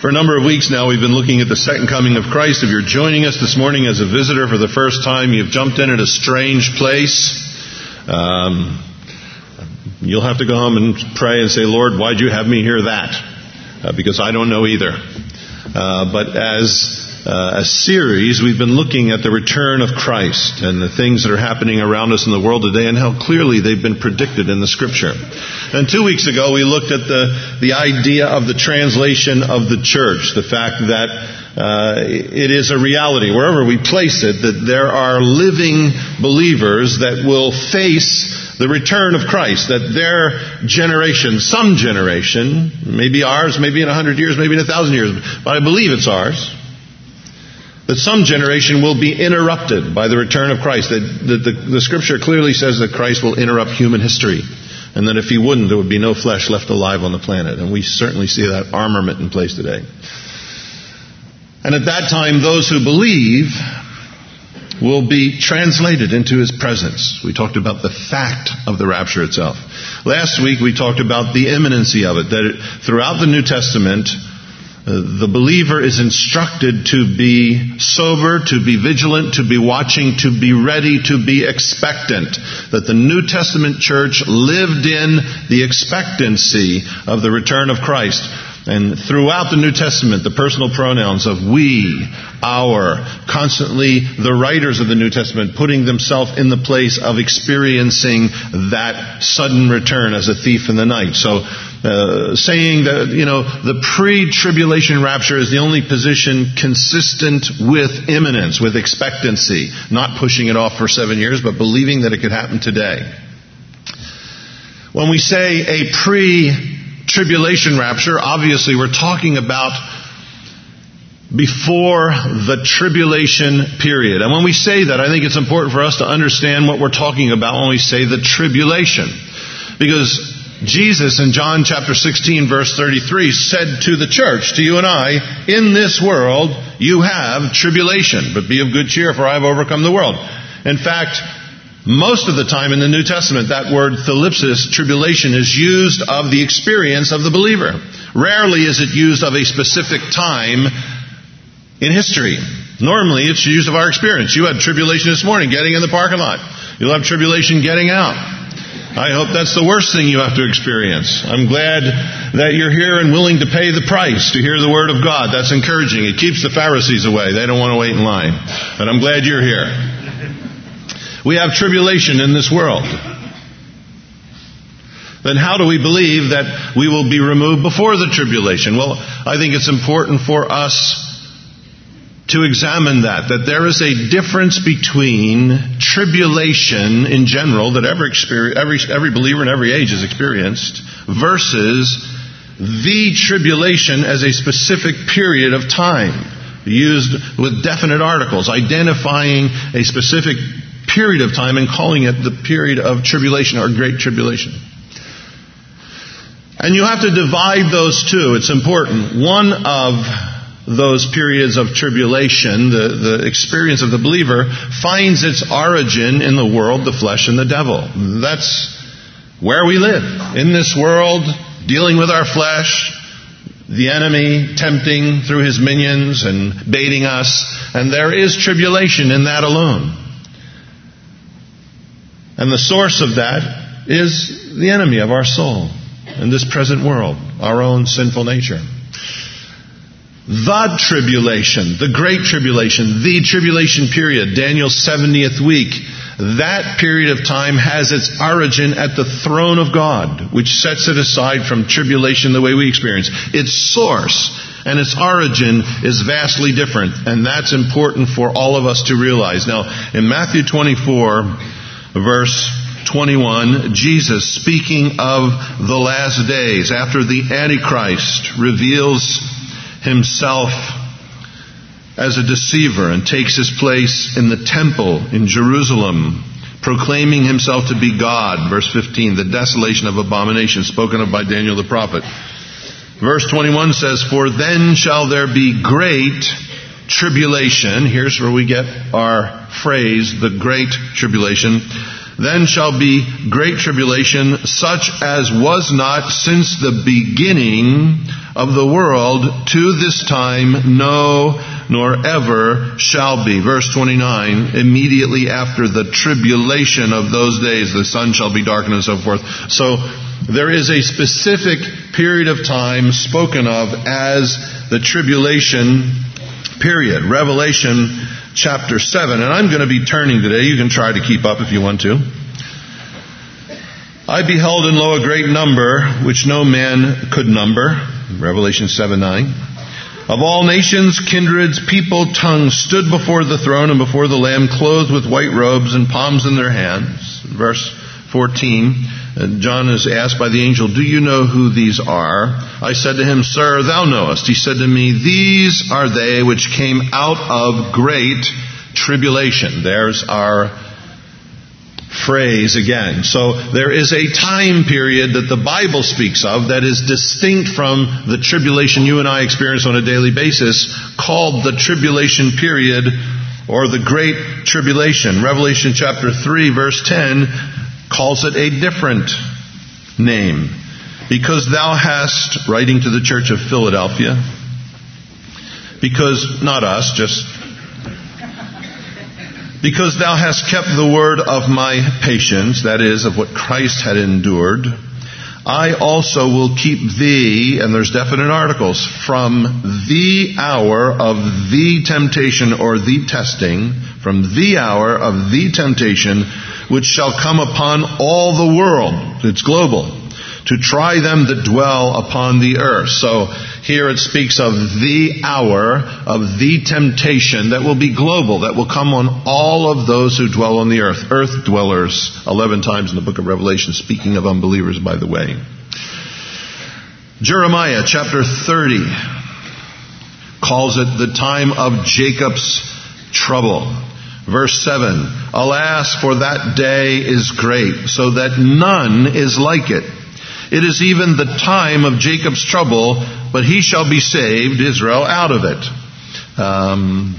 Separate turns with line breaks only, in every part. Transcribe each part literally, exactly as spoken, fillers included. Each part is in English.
For a number of weeks now, we've been looking at the second coming of Christ. If you're joining us this morning as a visitor for the first time, you've jumped in at a strange place. Um, you'll have to go home and pray and say, Lord, why'd you have me hear that? Uh, because I don't know either. Uh, but as uh, a series, we've been looking at the return of Christ and the things that are happening around us in the world today and how clearly they've been predicted in the Scripture. And two weeks ago, we looked at the, the idea of the translation of the church, the fact that uh, it is a reality, wherever we place it, that there are living believers that will face the return of Christ, that their generation, some generation, maybe ours, maybe in a hundred years, maybe in a thousand years, but I believe it's ours, that some generation will be interrupted by the return of Christ. That, that the, the Scripture clearly says that Christ will interrupt human history. And that if He wouldn't, there would be no flesh left alive on the planet. And we certainly see that armament in place today. And at that time, those who believe will be translated into His presence. We talked about the fact of the rapture itself. Last week, we talked about the imminency of it. That it, throughout the New Testament, Uh, the believer is instructed to be sober, to be vigilant, to be watching, to be ready, to be expectant. That the New Testament church lived in the expectancy of the return of Christ. And throughout the New Testament, the personal pronouns of we, our, constantly the writers of the New Testament putting themselves in the place of experiencing that sudden return as a thief in the night. So, Uh, saying that, you know, the pre-tribulation rapture is the only position consistent with imminence, with expectancy, not pushing it off for seven years, but believing that it could happen today. When we say a pre-tribulation rapture, obviously we're talking about before the tribulation period. And when we say that, I think it's important for us to understand what we're talking about when we say the tribulation. Because Jesus in John chapter sixteen verse thirty-three said to the church, to you and I, in this world you have tribulation, but be of good cheer, for I have overcome the world. In fact, most of the time in the New Testament, that word thalipsis, tribulation, is used of the experience of the believer. Rarely is it used of a specific time in history. Normally it's used of our experience. You had tribulation this morning getting in the parking lot. You'll have tribulation getting out. I hope that's the worst thing you have to experience. I'm glad that you're here and willing to pay the price to hear the Word of God. That's encouraging. It keeps the Pharisees away. They don't want to wait in line. But I'm glad you're here. We have tribulation in this world. Then how do we believe that we will be removed before the tribulation? Well, I think it's important for us to examine that, that there is a difference between tribulation in general that every, every, every believer in every age has experienced versus the tribulation as a specific period of time, used with definite articles, identifying a specific period of time and calling it the period of tribulation or great tribulation. And you have to divide those two. It's important. One of those periods of tribulation, the, the experience of the believer, finds its origin in the world, the flesh, and the devil. That's where we live. In this world, dealing with our flesh, the enemy tempting through his minions and baiting us. And there is tribulation in that alone. And the source of that is the enemy of our soul in this present world, our own sinful nature. The tribulation, the great tribulation, the tribulation period, Daniel's seventieth week, that period of time has its origin at the throne of God, which sets it aside from tribulation the way we experience. Its source and its origin is vastly different, and that's important for all of us to realize. Now, in Matthew twenty-four, verse twenty-one, Jesus, speaking of the last days, after the Antichrist reveals himself as a deceiver and takes his place in the temple in Jerusalem, proclaiming himself to be God. Verse fifteen, the desolation of abomination spoken of by Daniel the prophet. Verse twenty-one says, for then shall there be great tribulation. Here's where we get our phrase, the great tribulation. Then shall be great tribulation, such as was not since the beginning of the world to this time, no, nor ever shall be. Verse twenty-nine, immediately after the tribulation of those days, the sun shall be darkened and so forth. So there is a specific period of time spoken of as the tribulation period. Revelation chapter seven. And I'm going to be turning today. You can try to keep up if you want to. I beheld and lo a great number, which no man could number. Revelation seven nine. Of all nations, kindreds, people, tongues stood before the throne and before the Lamb, clothed with white robes and palms in their hands. Verse fourteen. John is asked by the angel, do you know who these are? I said to him, Sir, thou knowest. He said to me, these are they which came out of great tribulation. There's our phrase again. So there is a time period that the Bible speaks of that is distinct from the tribulation you and I experience on a daily basis, called the tribulation period or the great tribulation. Revelation chapter three verse ten calls it a different name. Because thou hast, writing to the church of Philadelphia, because, not us, just, because thou hast kept the word of my patience, that is, of what Christ had endured, I also will keep thee, and there's definite articles, from the hour of the temptation or the testing, from the hour of the temptation, which shall come upon all the world. It's global. To try them that dwell upon the earth. So here it speaks of the hour of the temptation that will be global, that will come on all of those who dwell on the earth. Earth dwellers, eleven times in the book of Revelation, speaking of unbelievers, by the way. Jeremiah chapter thirty calls it the time of Jacob's trouble. Verse seven, alas, for that day is great, so that none is like it. It is even the time of Jacob's trouble, but he shall be saved, Israel, out of it. Um,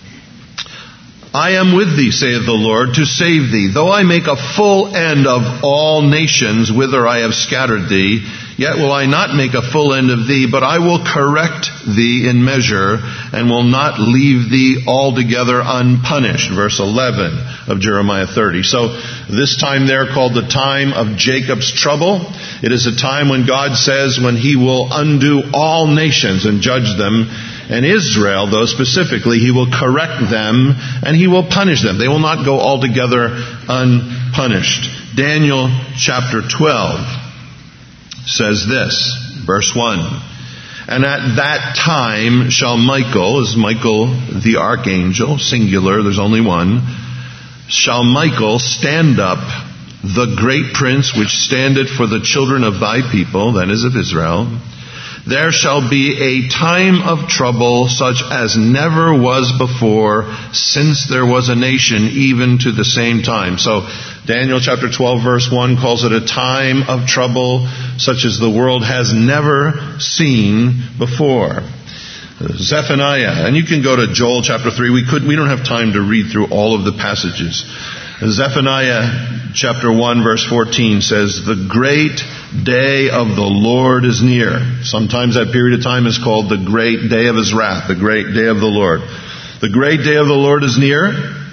I am with thee, saith the Lord, to save thee. Though I make a full end of all nations whither I have scattered thee, yet will I not make a full end of thee, but I will correct thee in measure, and will not leave thee altogether unpunished. Verse eleven of Jeremiah thirty. So this time there, called the time of Jacob's trouble, it is a time when God says when he will undo all nations and judge them. And Israel, though specifically, he will correct them and he will punish them. They will not go altogether unpunished. Daniel chapter twelve says this, verse one. And at that time shall Michael, is Michael the archangel, singular, there's only one, shall Michael stand up, the great prince which standeth for the children of thy people, that is of Israel. There shall be a time of trouble such as never was before, since there was a nation, even to the same time. So Daniel chapter twelve verse one calls it a time of trouble such as the world has never seen before. Zephaniah, and you can go to Joel chapter three. We could, we don't have time to read through all of the passages. Zephaniah chapter one verse fourteen says, the great day of the Lord is near. Sometimes that period of time is called the great day of his wrath, the great day of the Lord. The great day of the Lord is near.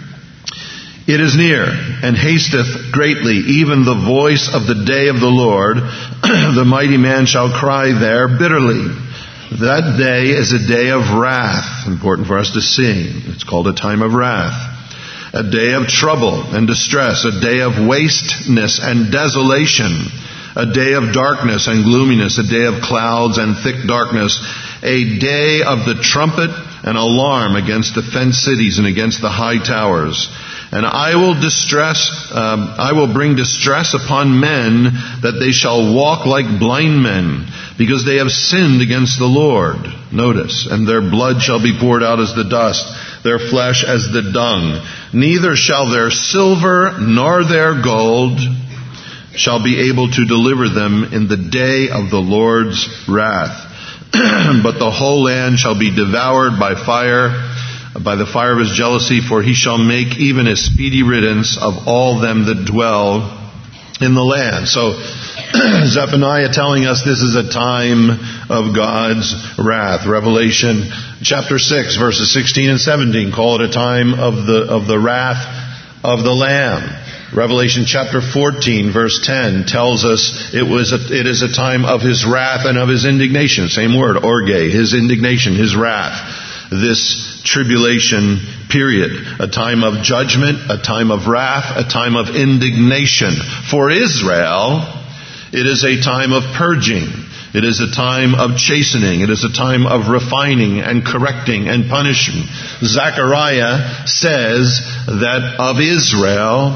It is near, and hasteth greatly, even the voice of the day of the Lord. The mighty man shall cry there bitterly. That day is a day of wrath. Important for us to sing. It's called a time of wrath. A day of trouble and distress. A day of wasteness and desolation. A day of darkness and gloominess. A day of clouds and thick darkness. A day of the trumpet and alarm against the fenced cities and against the high towers. And I will distress, um, I will bring distress upon men, that they shall walk like blind men, because they have sinned against the Lord. Notice, and their blood shall be poured out as the dust, their flesh as the dung. Neither shall their silver nor their gold shall be able to deliver them in the day of the Lord's wrath. But the whole land shall be devoured by fire. by the fire of his jealousy, for he shall make even a speedy riddance of all them that dwell in the land. So Zephaniah telling us this is a time of God's wrath. Revelation chapter six, verses sixteen and seventeen call it a time of the of the wrath of the Lamb. Revelation chapter fourteen, verse ten tells us it was a, it is a time of his wrath and of his indignation. Same word, orge, his indignation, his wrath. This tribulation period, a time of judgment, a time of wrath, a time of indignation. For Israel, it is a time of purging. It is a time of chastening. It is a time of refining and correcting and punishing. Zechariah says that of Israel,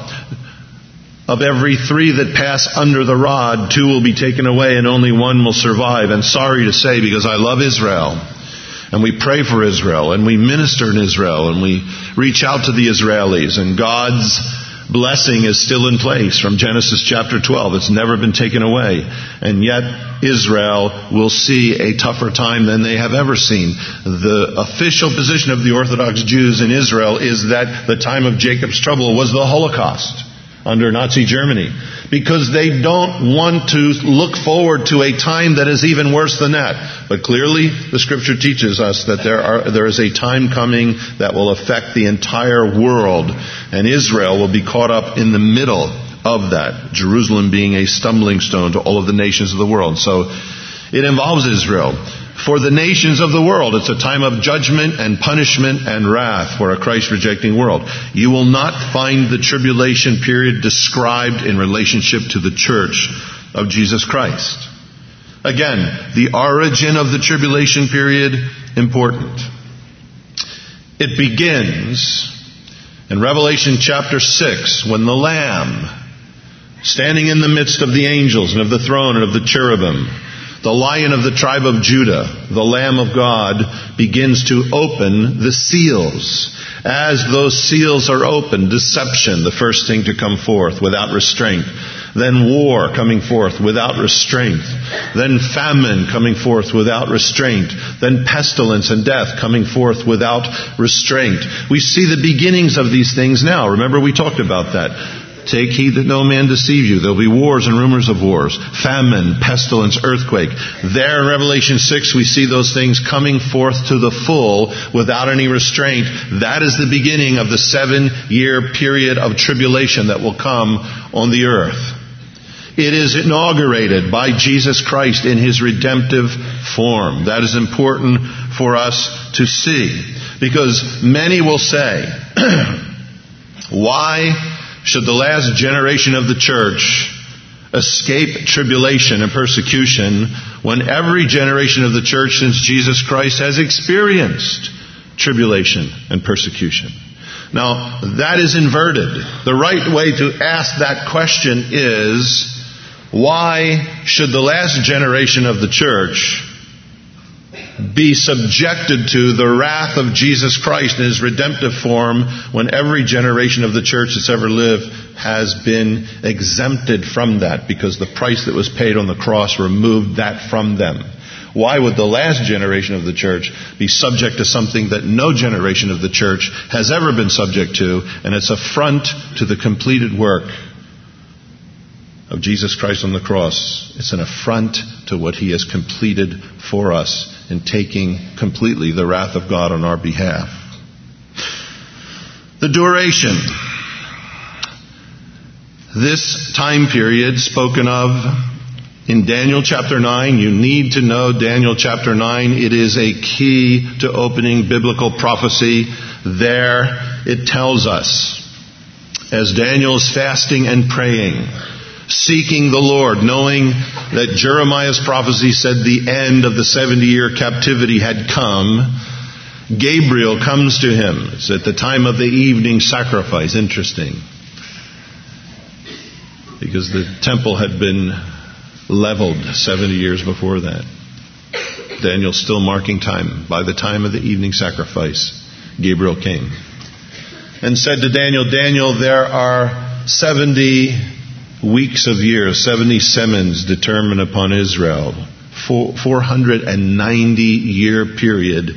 of every three that pass under the rod, two will be taken away and only one will survive. And sorry to say, because I love Israel, and we pray for Israel, and we minister in Israel, and we reach out to the Israelis, and God's blessing is still in place from Genesis chapter twelve. It's never been taken away. And yet Israel will see a tougher time than they have ever seen. The official position of the Orthodox Jews in Israel is that the time of Jacob's trouble was the Holocaust under Nazi Germany, because they don't want to look forward to a time that is even worse than that. But clearly, the Scripture teaches us that there are there is a time coming that will affect the entire world, and Israel will be caught up in the middle of that, Jerusalem being a stumbling stone to all of the nations of the world. So it involves Israel. For the nations of the world, it's a time of judgment and punishment and wrath for a Christ-rejecting world. You will not find the tribulation period described in relationship to the church of Jesus Christ. Again, the origin of the tribulation period, important. It begins in Revelation chapter six, when the Lamb, standing in the midst of the angels and of the throne and of the cherubim, the Lion of the tribe of Judah, the Lamb of God, begins to open the seals. As those seals are opened, deception, the first thing to come forth without restraint. Then war coming forth without restraint. Then famine coming forth without restraint. Then pestilence and death coming forth without restraint. We see the beginnings of these things now. Remember, we talked about that. Take heed that no man deceive you. There'll be wars and rumors of wars, famine, pestilence, earthquake. There in Revelation six, we see those things coming forth to the full without any restraint. That is the beginning of the seven-year period of tribulation that will come on the earth. It is inaugurated by Jesus Christ in His redemptive form. That is important for us to see, because many will say, why should the last generation of the church escape tribulation and persecution when every generation of the church since Jesus Christ has experienced tribulation and persecution? Now, that is inverted. The right way to ask that question is, why should the last generation of the church be subjected to the wrath of Jesus Christ in His redemptive form when every generation of the church that's ever lived has been exempted from that, because the price that was paid on the cross removed that from them? Why would the last generation of the church be subject to something that no generation of the church has ever been subject to? And it's affront to the completed work of Jesus Christ on the cross. It's an affront to what He has completed for us in taking completely the wrath of God on our behalf. The duration. This time period spoken of in Daniel chapter nine, you need to know Daniel chapter nine. It is a key to opening biblical prophecy. There it tells us, as Daniel is fasting and praying, seeking the Lord, knowing that Jeremiah's prophecy said the end of the seventy-year captivity had come, Gabriel comes to him. It's at the time of the evening sacrifice. Interesting, because the temple had been leveled seventy years before that. Daniel's still marking time. By the time of the evening sacrifice, Gabriel came and said to Daniel, Daniel, there are seventy weeks of years, seventy semens determined upon Israel. four hundred ninety year period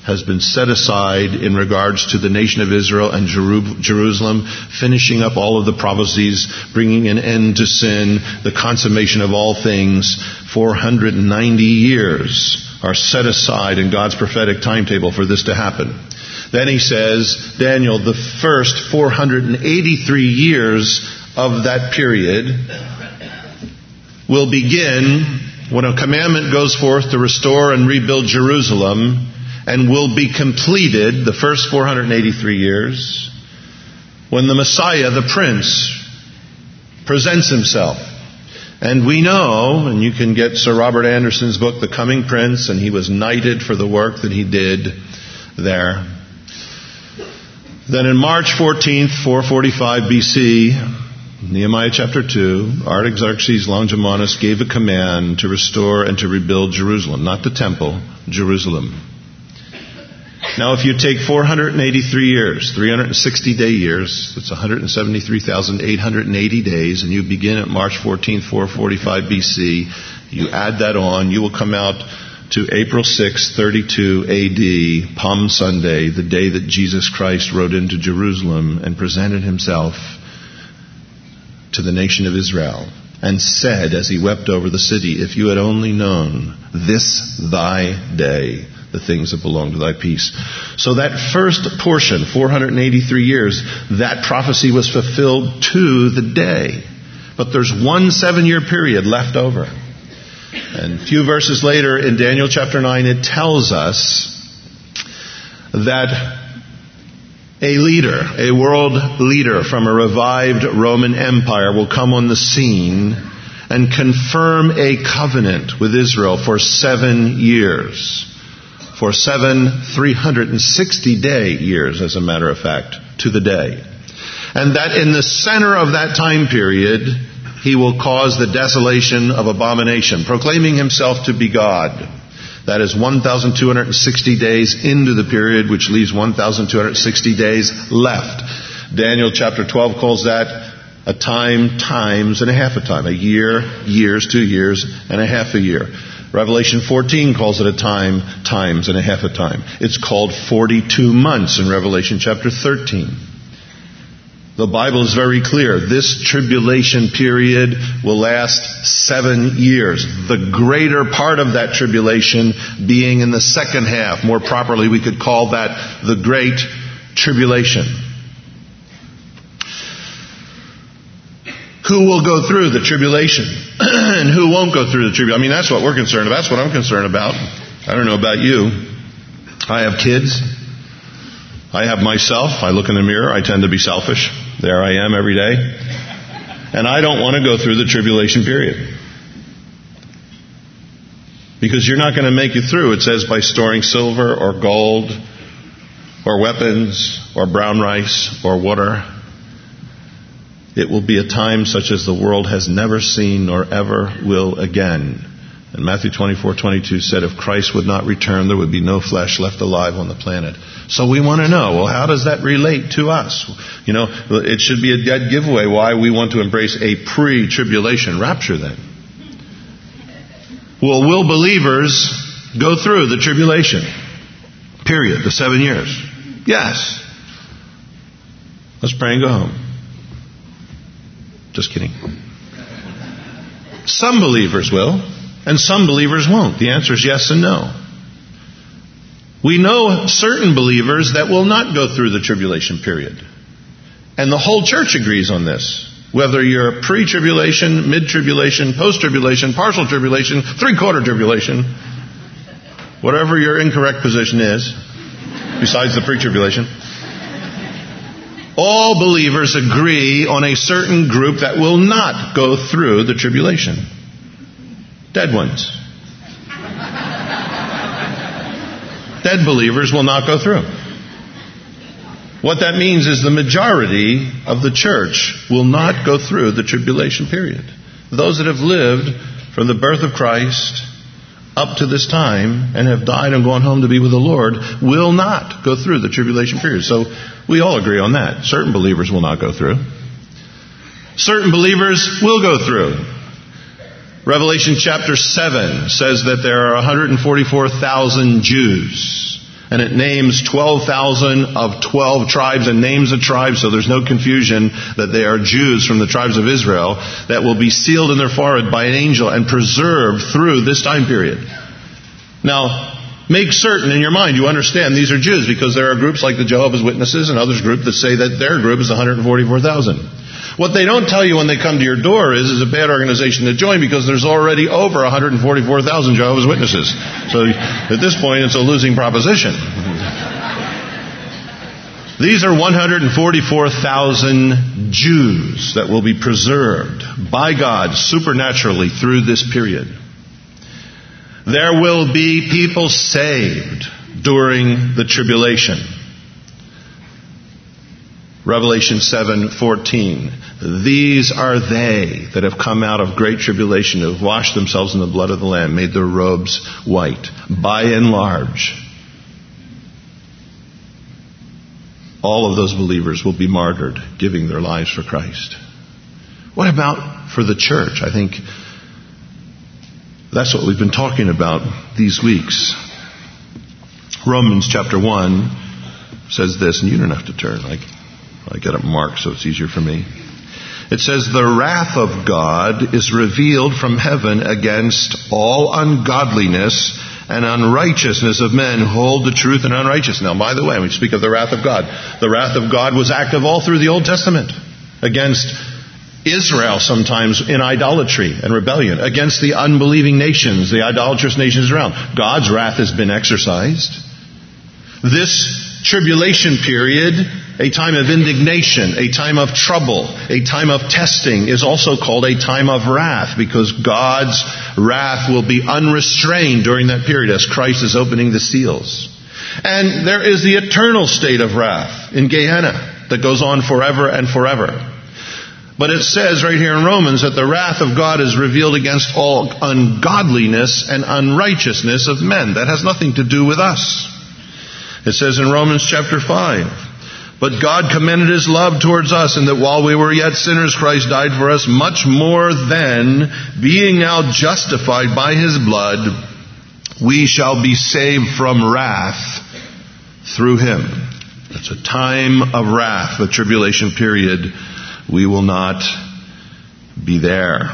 has been set aside in regards to the nation of Israel and Jeru- Jerusalem, finishing up all of the prophecies, bringing an end to sin, the consummation of all things. four hundred ninety years are set aside in God's prophetic timetable for this to happen. Then he says, Daniel, the first four hundred eighty-three years of that period will begin when a commandment goes forth to restore and rebuild Jerusalem, and will be completed, the first four hundred eighty-three years, when the Messiah, the Prince, presents himself. And we know, and you can get Sir Robert Anderson's book, The Coming Prince, and he was knighted for the work that he did there. Then in March fourteenth, four forty-five B C, Nehemiah chapter two, Artaxerxes Longimanus gave a command to restore and to rebuild Jerusalem. Not the temple, Jerusalem. Now if you take four hundred eighty-three years, three hundred sixty day years, that's one hundred seventy-three thousand eight hundred eighty days, and you begin at March fourteenth, four forty-five B C, you add that on, you will come out to April sixth, thirty-two A D, Palm Sunday, the day that Jesus Christ rode into Jerusalem and presented himself to the nation of Israel, and said as he wept over the city, if you had only known this thy day, the things that belong to thy peace. So that first portion, four hundred eighty-three years, that prophecy was fulfilled to the day. But there's one seven-year period left over. And a few verses later in Daniel chapter nine, it tells us that a leader, a world leader from a revived Roman Empire will come on the scene and confirm a covenant with Israel for seven years. For seven three hundred sixty day years, as a matter of fact, to the day. And that in the center of that time period, he will cause the desolation of abomination, proclaiming himself to be God. That is one thousand two hundred sixty days into the period, which leaves one thousand two hundred sixty days left. Daniel chapter twelve calls that a time, times, and a half a time. A year, years, two years, and a half a year. Revelation fourteen calls it a time, times, and a half a time. It's called forty-two months in Revelation chapter thirteen. The Bible is very clear. This tribulation period will last seven years. The greater part of that tribulation being in the second half. More properly, we could call that the Great Tribulation. Who will go through the tribulation? And who won't go through the tribulation? I mean, that's what we're concerned about. That's what I'm concerned about. I don't know about you. I have kids. I have myself. I look in the mirror. I tend to be selfish. There I am every day. And I don't want to go through the tribulation period. Because you're not going to make it through, it says, by storing silver or gold or weapons or brown rice or water. It will be a time such as the world has never seen nor ever will again. And Matthew twenty-four twenty-two said if Christ would not return, there would be no flesh left alive on the planet. So we want to know, well, how does that relate to us? You know, it should be a dead giveaway why we want to embrace a pre-tribulation rapture then. Well, will believers go through the tribulation period, the seven years? Yes. Let's pray and go home. Just kidding. Some believers will, and some believers won't. The answer is yes and no. We know certain believers that will not go through the tribulation period. And the whole church agrees on this. Whether you're pre-tribulation, mid-tribulation, post-tribulation, partial tribulation, three-quarter tribulation, whatever your incorrect position is, besides the pre-tribulation, all believers agree on a certain group that will not go through the tribulation. Dead ones. Dead believers will not go through. What that means is the majority of the church will not go through the tribulation period. Those that have lived from the birth of Christ up to this time and have died and gone home to be with the Lord will not go through the tribulation period. So we all agree on that. Certain believers will not go through. Certain believers will go through. Revelation chapter seven says that there are one hundred forty-four thousand Jews And it names twelve thousand of twelve tribes and names the tribes, so there's no confusion that they are Jews from the tribes of Israel that will be sealed in their forehead by an angel and preserved through this time period. Now, make certain in your mind you understand these are Jews, because there are groups like the Jehovah's Witnesses and others group that say that their group is one hundred forty-four thousand. What they don't tell you when they come to your door is it's a bad organization to join, because there's already over one hundred forty-four thousand Jehovah's Witnesses. So at this point it's a losing proposition. These are one hundred forty-four thousand Jews that will be preserved by God supernaturally through this period. There will be people saved during the tribulation. Revelation seven fourteen. These are they that have come out of great tribulation, who have washed themselves in the blood of the Lamb, made their robes white. By and large, all of those believers will be martyred, giving their lives for Christ. What about for the church? I think that's what we've been talking about these weeks. Romans chapter one says this, and you don't have to turn. I, I get it marked so it's easier for me. It says, the wrath of God is revealed from heaven against all ungodliness and unrighteousness of men who hold the truth in unrighteousness. Now, by the way, when we speak of the wrath of God, the wrath of God was active all through the Old Testament against Israel, sometimes in idolatry and rebellion, against the unbelieving nations, the idolatrous nations around. God's wrath has been exercised. This tribulation period, a time of indignation, a time of trouble, a time of testing, is also called a time of wrath, because God's wrath will be unrestrained during that period as Christ is opening the seals. And there is the eternal state of wrath in Gehenna that goes on forever and forever. But it says right here in Romans that the wrath of God is revealed against all ungodliness and unrighteousness of men. That has nothing to do with us. It says in Romans chapter five, but God commended His love towards us, in that while we were yet sinners, Christ died for us. Much more then, being now justified by His blood, we shall be saved from wrath through Him. It's a time of wrath, the tribulation period. We will not be there.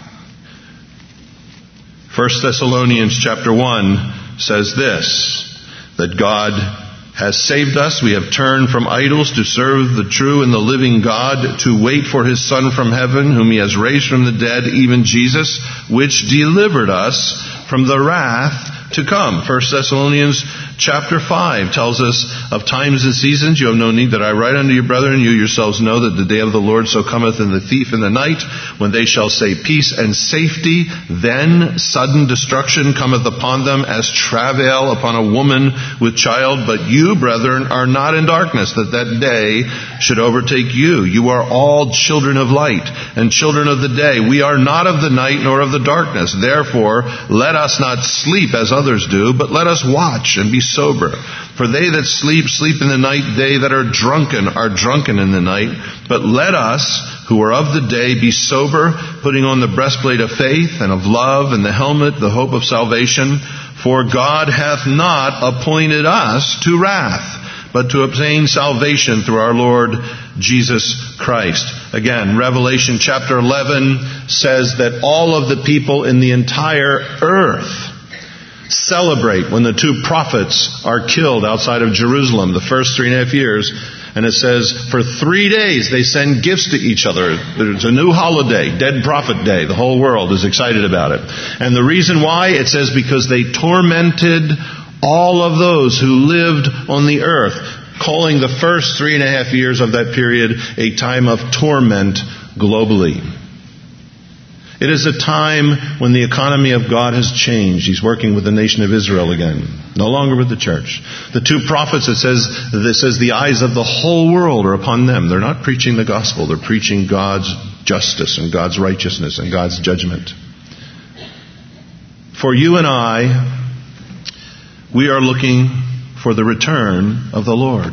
First Thessalonians chapter one says this, that God has saved us. We have turned from idols to serve the true and the living God, to wait for His Son from heaven, whom He has raised from the dead, even Jesus, which delivered us from the wrath to come. First Thessalonians chapter five tells us of times and seasons. You have no need that I write unto you, brethren. You yourselves know that the day of the Lord so cometh in the thief in the night, when they shall say peace and safety. Then sudden destruction cometh upon them, as travail upon a woman with child. But you, brethren, are not in darkness, that that day should overtake you. You are all children of light and children of the day. We are not of the night nor of the darkness. Therefore, let us not sleep as others do, but let us watch and be sober. For they that sleep, sleep in the night. They that are drunken are drunken in the night. But let us, who are of the day, be sober, putting on the breastplate of faith and of love, and the helmet, the hope of salvation. For God hath not appointed us to wrath, but to obtain salvation through our Lord Jesus Christ. Again, Revelation chapter eleven says that all of the people in the entire earth celebrate when the two prophets are killed outside of Jerusalem, the first three and a half years. And it says, for three days they send gifts to each other. There's a new holiday, Dead Prophet Day. The whole world is excited about it. And the reason why, it says, because they tormented all of those who lived on the earth, calling the first three and a half years of that period a time of torment globally. It is a time when the economy of God has changed. He's working with the nation of Israel again, no longer with the church. The two prophets, it says, it says the eyes of the whole world are upon them. They're not preaching the gospel. They're preaching God's justice and God's righteousness and God's judgment. For you and I, we are looking for the return of the Lord.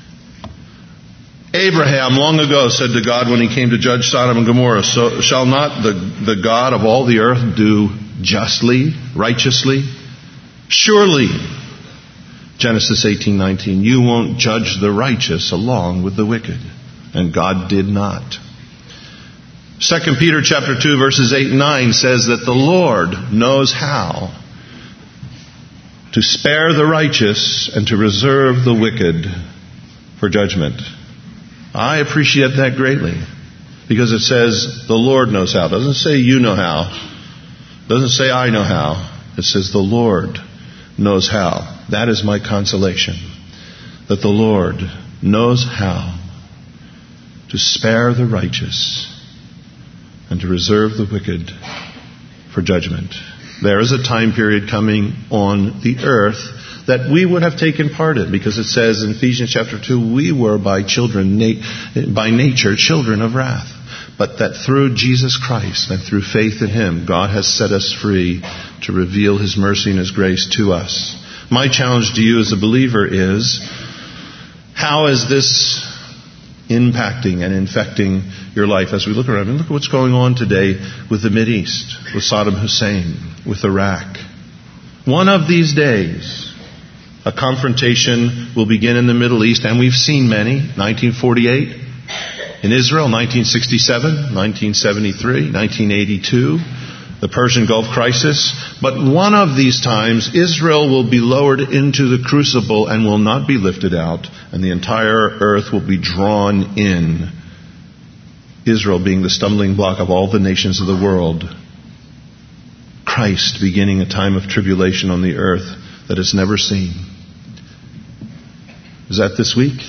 Abraham long ago said to God when he came to judge Sodom and Gomorrah, so shall not the, the God of all the earth do justly, righteously? Surely Genesis eighteen nineteen, you won't judge the righteous along with the wicked. And God did not. Second Peter chapter two verses eight and nine says that the Lord knows how to spare the righteous and to reserve the wicked for judgment. I appreciate that greatly because it says the Lord knows how. It doesn't say you know how. It doesn't say I know how. It says the Lord knows how. That is my consolation. That the Lord knows how to spare the righteous and to reserve the wicked for judgment. There is a time period coming on the earth that we would have taken part in, because it says in Ephesians chapter two, we were by children, by nature, children of wrath. But that through Jesus Christ and through faith in Him, God has set us free to reveal His mercy and His grace to us. My challenge to you as a believer is, how is this impacting and infecting your life as we look around? And look at what's going on today with the Mideast, with Saddam Hussein, with Iraq. One of these days, a confrontation will begin in the Middle East, and we've seen many. nineteen forty-eight in Israel, nineteen sixty-seven, nineteen seventy-three, nineteen eighty-two, the Persian Gulf crisis. But one of these times, Israel will be lowered into the crucible and will not be lifted out, and the entire earth will be drawn in. Israel being the stumbling block of all the nations of the world. Christ beginning a time of tribulation on the earth that it's never seen. Is that this week?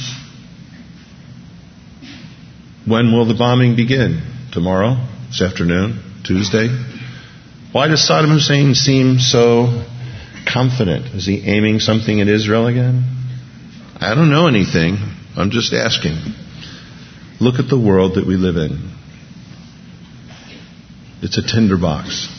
When will the bombing begin? Tomorrow? This afternoon? Tuesday? Why does Saddam Hussein seem so confident? Is he aiming something at Israel again? I don't know anything. I'm just asking. Look at the world that we live in. It's a tinderbox.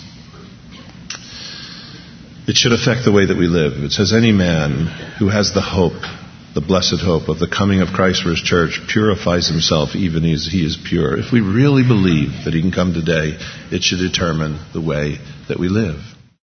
It should affect the way that we live. It says any man who has the hope, the blessed hope of the coming of Christ for His church, purifies himself even as He is pure. If we really believe that He can come today, it should determine the way that we live.